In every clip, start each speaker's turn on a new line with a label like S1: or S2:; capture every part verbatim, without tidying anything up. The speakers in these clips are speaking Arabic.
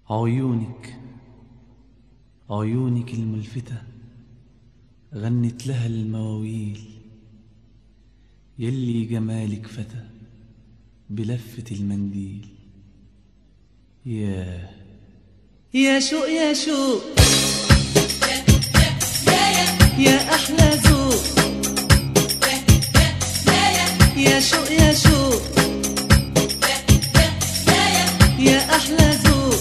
S1: عيونك عيونك الملفتة غنت لها المواويل، يلي جمالك فتى بلفة المنديل. ياه
S2: يا شوق يا شوق يا أحلى ذوق، يا شوق يا شوق يا أحلى ذوق،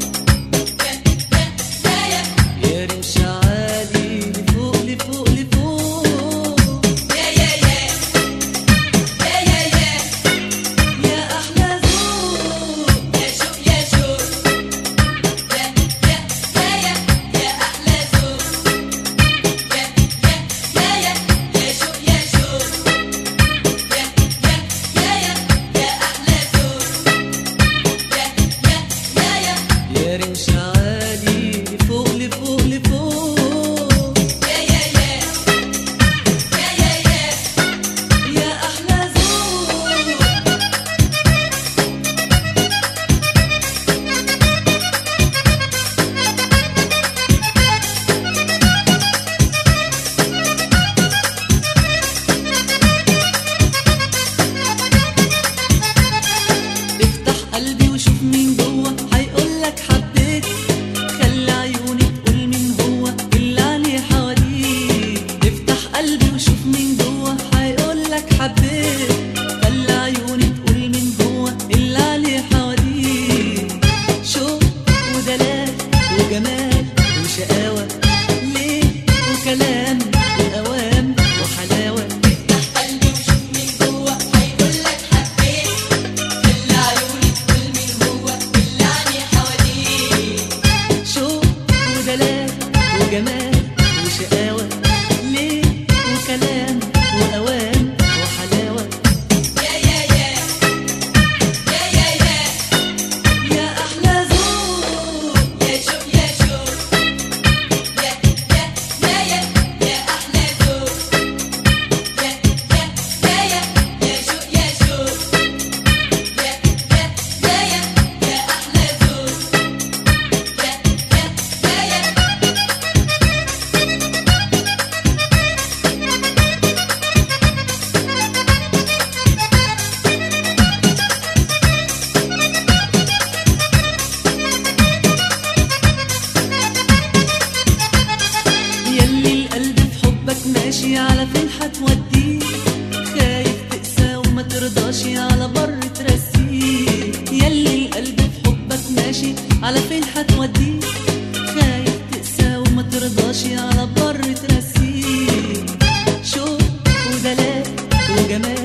S2: يا رمش عالي لفوق لفوق لفوق، يا يا يا يا يا يا يا أحلى ذوق، يا شوق يا شوق يا يا يا يا أحلى ذوق، يا يا يا يا شوق يا شوق يا يا يا يا أحلى ذوق، يا يا يا يا رمش عالي لفوق لفوق لفوق، يا يا يا يا يا يا يا أحلى ذوق. افتح قلبي وشوف مين جوه هيقولك حبيت، خلي عيوني تقول مين هو اللي عليه حواليك. افتح قلبي وشوف مين جوه هيقولك حبيت، خلي عيوني تقول مين هو اللي عليه حواليك. شوق ودلال وجمال وشقاوة، ليه وكلام وأوام وحلاوة. افتح قلبي وشوف مين جوه هيقولك حبيت، خلي عيوني تقول مين هو اللي عليه حواليك. شوق ودلال وجمال وشقاوة، ليه وكلام وأوام وحلاوة. يا يا يا يا يا يا يا أحلى ذوق، يا شوق يا شوق يا يا يا يا يا أحلى ذوق، يا يا يا يا يا شوق يا شوق يا يا يا يا يا أحلى ذوق، يا يا يا يا. يلي القلب في حبك ماشي على فين هتوديه، خايف تقسى وما ترضاش على بر ترسيه. يلي القلب في حبك ماشي على فين هتوديه، خايف تقسى وما ترضاش على بر ترسيه. شوق ودلال وجمال